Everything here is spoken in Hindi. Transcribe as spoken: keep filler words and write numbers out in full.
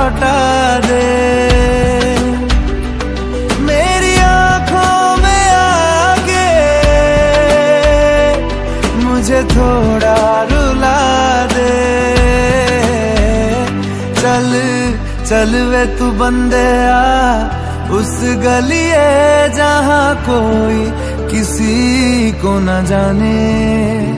लौटा दे। मेरी आंखों में आके मुझे थोड़ा रुला दे। चल चल वे तू बंदे आ उस गलिए जहाँ कोई किसी को न जाने।